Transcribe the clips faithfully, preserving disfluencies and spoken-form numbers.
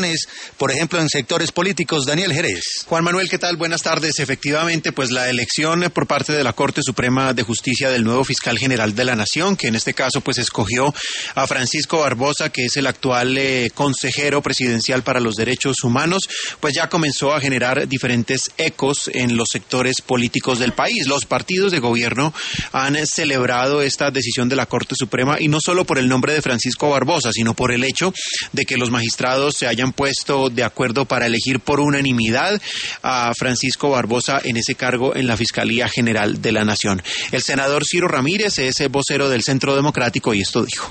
por ejemplo, en sectores políticos. Daniel Jerez. Juan Manuel, ¿qué tal? Buenas tardes. Efectivamente, pues la elección por parte de la Corte Suprema de Justicia del nuevo fiscal general de la Nación, que en este caso pues escogió a Francisco Barbosa, que es el actual eh, consejero presidencial para los derechos humanos, pues ya comenzó a generar diferentes ecos en los sectores políticos del país. Los partidos de gobierno han celebrado esta decisión de la Corte Suprema, y no solo por el nombre de Francisco Barbosa, sino por el hecho de que los magistrados se hayan puesto de acuerdo para elegir por unanimidad a Francisco Barbosa en ese cargo en la Fiscalía General de la Nación. El senador Ciro Ramírez es el vocero del Centro Democrático y esto dijo.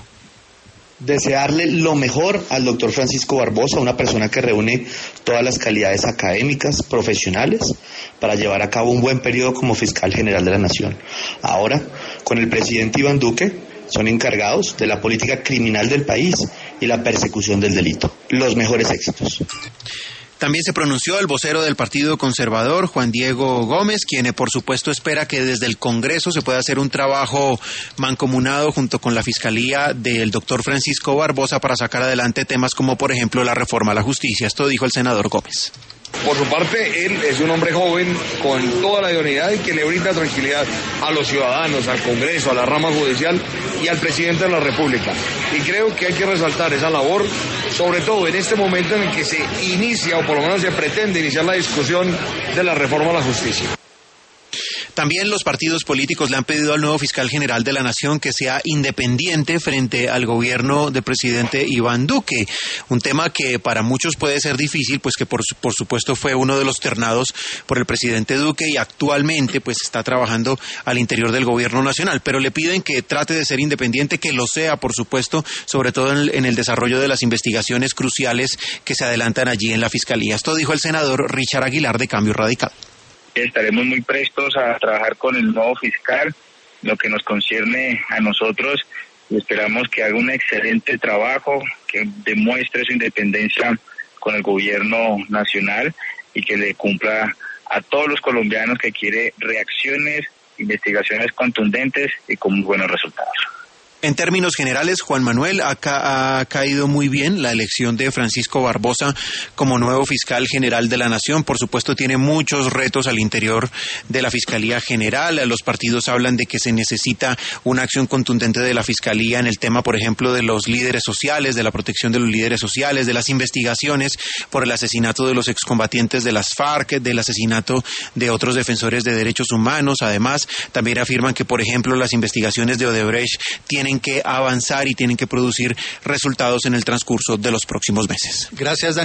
Desearle lo mejor al doctor Francisco Barbosa, una persona que reúne todas las calidades académicas, profesionales, para llevar a cabo un buen periodo como fiscal general de la Nación. Ahora, con el presidente Iván Duque, son encargados de la política criminal del país y la persecución del delito. Los mejores éxitos. También se pronunció el vocero del Partido Conservador, Juan Diego Gómez, quien por supuesto espera que desde el Congreso se pueda hacer un trabajo mancomunado junto con la Fiscalía del doctor Francisco Barbosa para sacar adelante temas como por ejemplo la reforma a la justicia. Esto dijo el senador Gómez. Por su parte, él es un hombre joven con toda la idoneidad y que le brinda tranquilidad a los ciudadanos, al Congreso, a la rama judicial y al presidente de la República. Y creo que hay que resaltar esa labor, sobre todo en este momento en el que se inicia, o por lo menos se pretende iniciar la discusión de la reforma a la justicia. También los partidos políticos le han pedido al nuevo fiscal general de la Nación que sea independiente frente al gobierno del presidente Iván Duque, un tema que para muchos puede ser difícil, pues que por, por supuesto fue uno de los ternados por el presidente Duque y actualmente pues está trabajando al interior del gobierno nacional, pero le piden que trate de ser independiente, que lo sea por supuesto, sobre todo en el, en el desarrollo de las investigaciones cruciales que se adelantan allí en la Fiscalía. Esto dijo el senador Richard Aguilar de Cambio Radical. Estaremos muy prestos a trabajar con el nuevo fiscal, lo que nos concierne a nosotros, y esperamos que haga un excelente trabajo, que demuestre su independencia con el gobierno nacional y que le cumpla a todos los colombianos que quiere reacciones, investigaciones contundentes y con buenos resultados. En términos generales, Juan Manuel, acá ha caído muy bien la elección de Francisco Barbosa como nuevo fiscal general de la Nación. Por supuesto, tiene muchos retos al interior de la Fiscalía General. Los partidos hablan de que se necesita una acción contundente de la Fiscalía en el tema, por ejemplo, de los líderes sociales, de la protección de los líderes sociales, de las investigaciones por el asesinato de los excombatientes de las FARC, del asesinato de otros defensores de derechos humanos. Además, también afirman que, por ejemplo, las investigaciones de Odebrecht tienen que avanzar y tienen que producir resultados en el transcurso de los próximos meses. Gracias, Daniel.